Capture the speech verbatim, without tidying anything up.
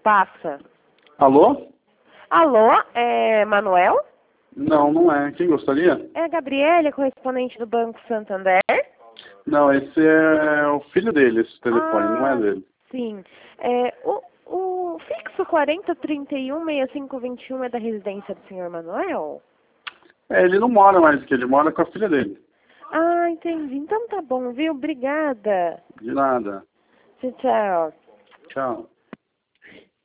Passa. Alô? Alô, é Manuel? Não, não é. Quem gostaria? É a Gabriele, correspondente do Banco Santander? Não, esse é o filho dele, esse telefone, ah, não é dele. Sim. É, o, o fixo quarenta trinta e um sessenta e cinco vinte e um é da residência do senhor Manuel? É, ele não mora mais aqui, ele mora com a filha dele. Ah, entendi. Então tá bom, viu? Obrigada. De nada. Tchau, tchau. Tchau.